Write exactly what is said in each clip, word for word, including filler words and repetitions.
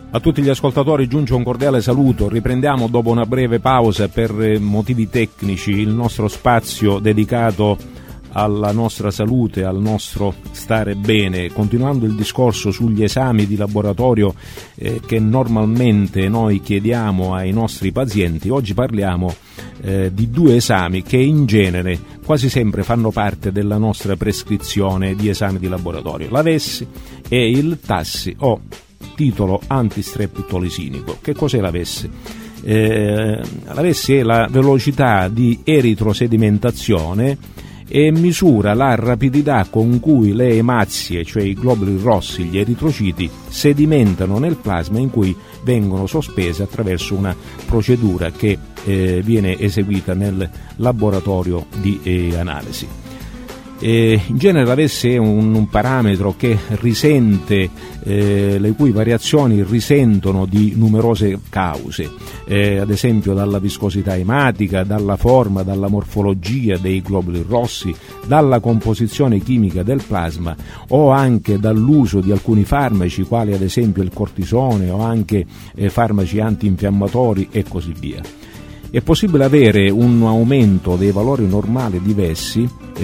A tutti gli ascoltatori giunge un cordiale saluto. Riprendiamo dopo una breve pausa per motivi tecnici il nostro spazio dedicato alla nostra salute, al nostro stare bene, continuando il discorso sugli esami di laboratorio eh, che normalmente noi chiediamo ai nostri pazienti. Oggi parliamo eh, di due esami che in genere quasi sempre fanno parte della nostra prescrizione di esami di laboratorio: l'A V E S e il TASSI o titolo antistreptolisinico. Che cos'è l'A V E S? Eh, l'A V E S è la velocità di eritrosedimentazione e misura la rapidità con cui le emazie, cioè i globuli rossi, gli eritrociti, sedimentano nel plasma in cui vengono sospese attraverso una procedura che eh, viene eseguita nel laboratorio di eh, analisi. Eh, in genere l'A V E S è un, un parametro che risente, eh, le cui variazioni risentono di numerose cause, eh, ad esempio dalla viscosità ematica, dalla forma, dalla morfologia dei globuli rossi, dalla composizione chimica del plasma o anche dall'uso di alcuni farmaci quali ad esempio il cortisone o anche eh, farmaci antinfiammatori e così via. È possibile avere un aumento dei valori normali diversi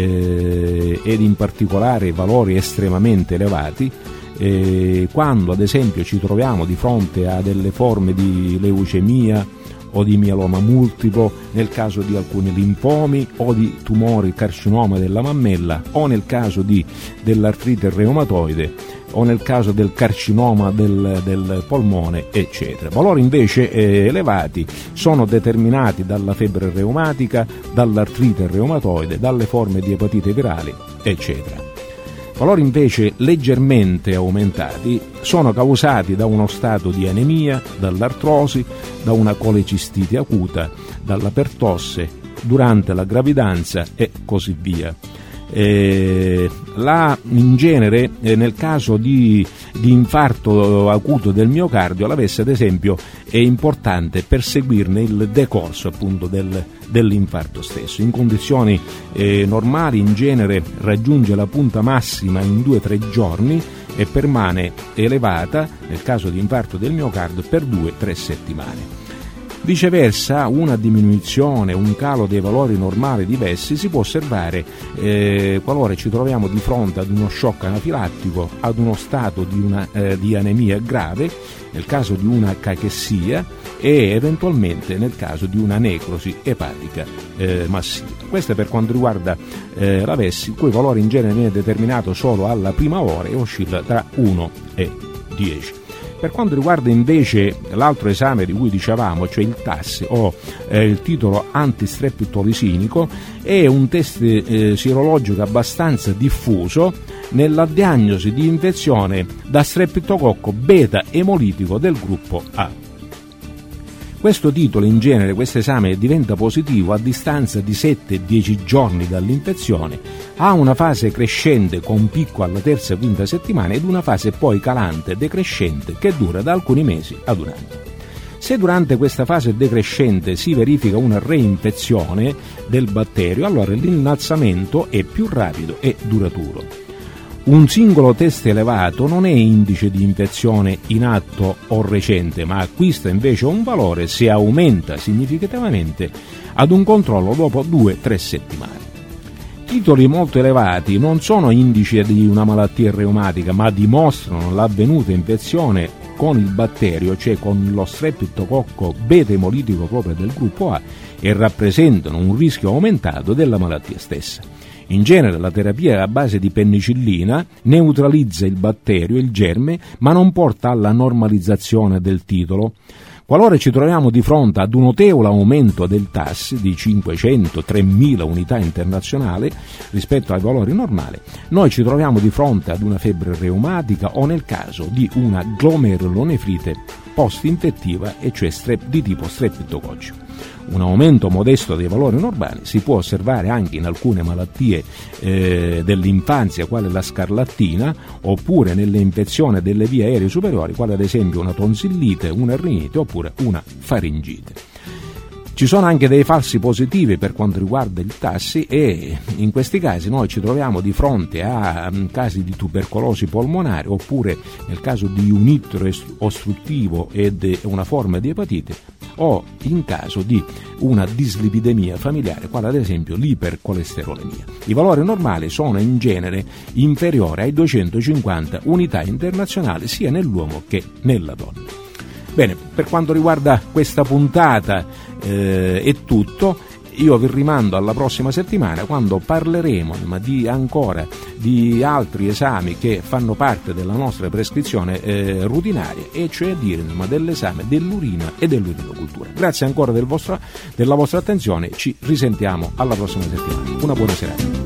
eh, ed in particolare valori estremamente elevati eh, quando ad esempio ci troviamo di fronte a delle forme di leucemia o di mieloma multiplo, nel caso di alcuni linfomi o di tumori carcinoma della mammella o nel caso di, dell'artrite reumatoide o nel caso del carcinoma del, del polmone, eccetera. Valori invece eh, elevati sono determinati dalla febbre reumatica, dall'artrite reumatoide, dalle forme di epatite virali, eccetera. Valori invece leggermente aumentati sono causati da uno stato di anemia, dall'artrosi, da una colecistite acuta, dalla pertosse, durante la gravidanza e così via. Eh, la, in genere eh, nel caso di, di infarto acuto del miocardio, l'A V E S ad esempio è importante per seguirne il decorso appunto del, dell'infarto stesso. In condizioni eh, normali in genere raggiunge la punta massima in due o tre giorni e permane elevata nel caso di infarto del miocardio per due o tre settimane. Viceversa, una diminuzione, un calo dei valori normali di V E S si può osservare eh, qualora ci troviamo di fronte ad uno shock anafilattico, ad uno stato di, una, eh, di anemia grave, nel caso di una cachessia e eventualmente nel caso di una necrosi epatica eh, massiva. Questo è per quanto riguarda eh, l'A V E S, il cui valore in genere viene determinato solo alla prima ora e oscilla tra uno e dieci. Per quanto riguarda invece l'altro esame di cui dicevamo, cioè il TASSI o eh, il titolo antistreptolisinico, è un test eh, sierologico abbastanza diffuso nella diagnosi di infezione da streptococco beta emolitico del gruppo A. Questo titolo, in genere, questo esame diventa positivo a distanza di sette dieci giorni dall'infezione, ha una fase crescente con picco alla terza e quinta settimana ed una fase poi calante decrescente che dura da alcuni mesi ad un anno. Se durante questa fase decrescente si verifica una reinfezione del batterio, allora l'innalzamento è più rapido e duraturo. Un singolo test elevato non è indice di infezione in atto o recente, ma acquista invece un valore se aumenta significativamente ad un controllo dopo due o tre settimane. Titoli molto elevati non sono indice di una malattia reumatica, ma dimostrano l'avvenuta infezione con il batterio, cioè con lo streptococco beta emolitico proprio del gruppo A, e rappresentano un rischio aumentato della malattia stessa. In genere la terapia a base di penicillina neutralizza il batterio, il germe, ma non porta alla normalizzazione del titolo. Qualora ci troviamo di fronte ad un notevole aumento del TASSI di cinquecento tremila unità internazionali rispetto ai valori normali, noi ci troviamo di fronte ad una febbre reumatica o nel caso di una glomerulonefrite post-infettiva, e cioè strep, di tipo streptococcico. Un aumento modesto dei valori normali si può osservare anche in alcune malattie eh, dell'infanzia, quale la scarlattina, oppure nelle infezioni delle vie aeree superiori, quale ad esempio una tonsillite, una rinite oppure una faringite. Ci sono anche dei falsi positivi per quanto riguarda il tassi, e in questi casi noi ci troviamo di fronte a um, casi di tubercolosi polmonare, oppure nel caso di un ittero ostruttivo ed una forma di epatite, o in caso di una dislipidemia familiare, quale ad esempio l'ipercolesterolemia. I valori normali sono in genere inferiori ai duecentocinquanta unità internazionali sia nell'uomo che nella donna. Bene, per quanto riguarda questa puntata eh, è tutto. Io vi rimando alla prossima settimana, quando parleremo ma di ancora di altri esami che fanno parte della nostra prescrizione eh, rutinaria, e cioè a dire ma dell'esame dell'urina e dell'urinocultura. Grazie ancora del vostro, della vostra attenzione, ci risentiamo alla prossima settimana. Una buona serata.